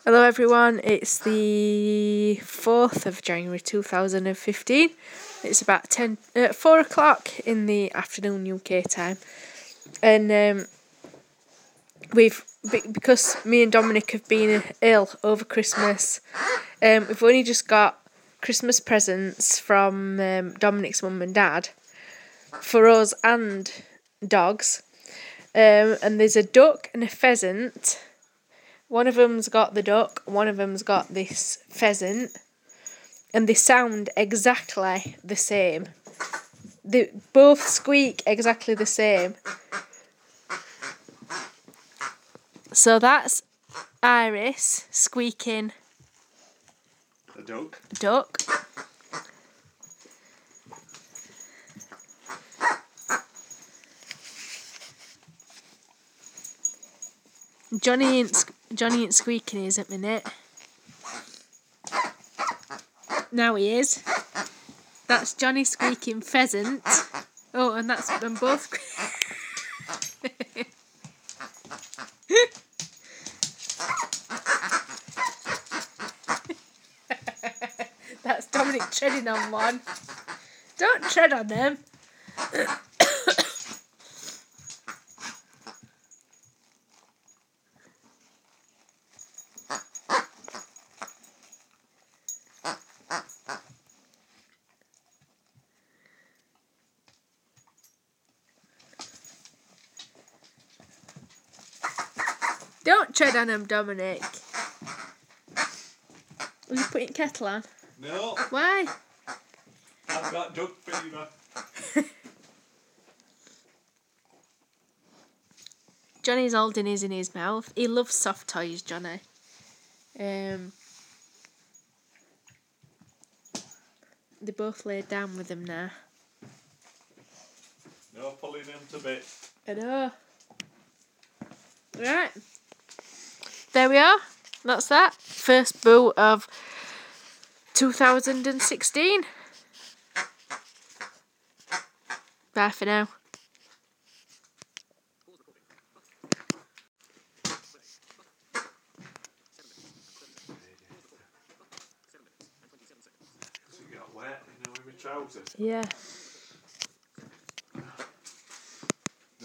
Hello everyone, it's the 4th of January 2015. It's about 4 o'clock in the afternoon UK time. And because me and Dominic have been ill over Christmas, we've only just got Christmas presents from Dominic's mum and dad for us and dogs. And there's a duck and a pheasant. One of them's got the duck, one of them's got this pheasant, and they sound exactly the same. They both squeak exactly the same. So that's Iris squeaking a duck. Duck. Johnny ain't squeaking his at the minute. Now he is. That's Johnny squeaking pheasant. Oh, and that's them both. That's Dominic treading on one. Don't tread on them. Don't tread on him, Dominic. Are you putting kettle on? No. Why? I've got duck fever. Johnny's holding his in his mouth. He loves soft toys, Johnny. They both laid down with him now. No pulling him to bits. I know. Right. There we are. That's that. First boo of 2016. Bye for now. You got wet, with my trousers. Yeah.